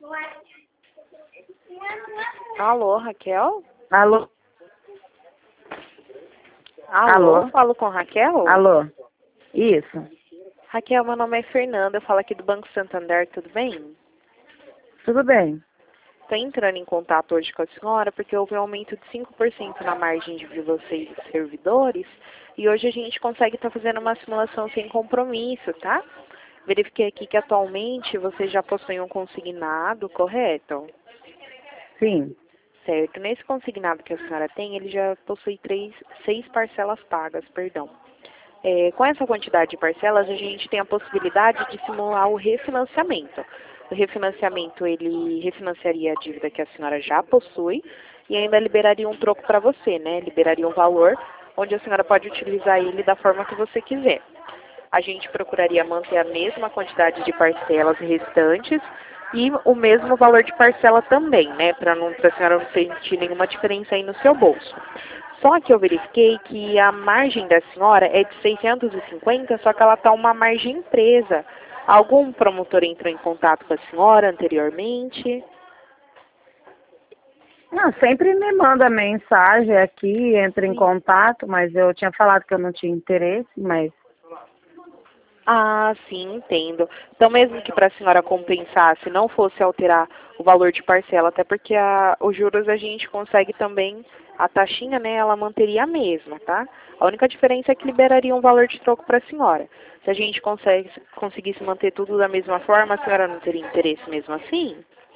Alô, Raquel? Alô? Alô? Alô? Falo com Raquel? Alô? Isso. Raquel, meu nome é Fernanda, eu falo aqui do Banco Santander, tudo bem? Tudo bem? Estou entrando em contato hoje com a senhora porque houve um aumento de 5% na margem de vocês servidores e hoje a gente consegue estar fazendo uma simulação sem compromisso, tá? Verifiquei aqui que atualmente você já possui um consignado, correto? Sim. Certo. Nesse consignado que a senhora tem, ele já possui 6 parcelas pagas, perdão. Com essa quantidade de parcelas, a gente tem a possibilidade de simular o refinanciamento. O refinanciamento, ele refinanciaria a dívida que a senhora já possui e ainda liberaria um troco para você, né? Liberaria um valor onde a senhora pode utilizar ele da forma que você quiser. A gente procuraria manter a mesma quantidade de parcelas restantes e o mesmo valor de parcela também, né? Para a senhora não sentir nenhuma diferença aí no seu bolso. Só que eu verifiquei que a margem da senhora é de 650, só que ela está uma margem presa. Algum promotor entrou em contato com a senhora anteriormente? Não, sempre me manda mensagem aqui, entra em Sim. contato, mas eu tinha falado que eu não tinha interesse, mas... Ah, sim, entendo. Então, mesmo que para a senhora compensasse, não fosse alterar o valor de parcela, até porque os juros a gente consegue também, a taxinha, né, ela manteria a mesma, tá? A única diferença é que liberaria um valor de troco para a senhora. Se a gente conseguisse manter tudo da mesma forma, a senhora não teria interesse mesmo assim?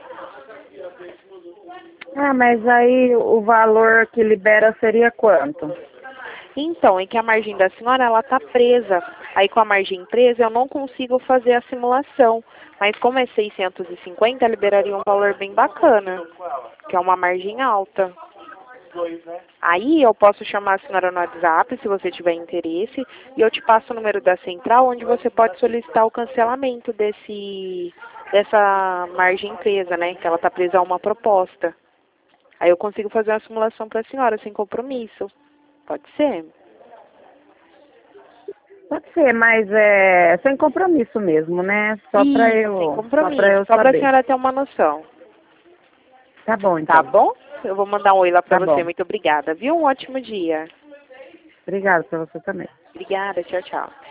Ah, mas aí o valor que libera seria quanto? Então, é que a margem da senhora, ela está presa. Aí, com a margem presa, eu não consigo fazer a simulação. Mas como é 650, liberaria um valor bem bacana, que é uma margem alta. Aí, eu posso chamar a senhora no WhatsApp, se você tiver interesse, e eu te passo o número da central, onde você pode solicitar o cancelamento dessa margem presa, né? Que ela está presa a uma proposta. Aí, eu consigo fazer uma simulação para a senhora, sem compromisso. Pode ser? Pode ser, mas é sem compromisso mesmo, né? Só pra Sem eu compromisso, só para a saber. senhora ter uma noção. Tá bom, Tá então. bom? Eu vou mandar um oi lá para Tá você. bom. Muito obrigada, viu? Um ótimo dia. Obrigada pra você também. Obrigada, tchau, tchau.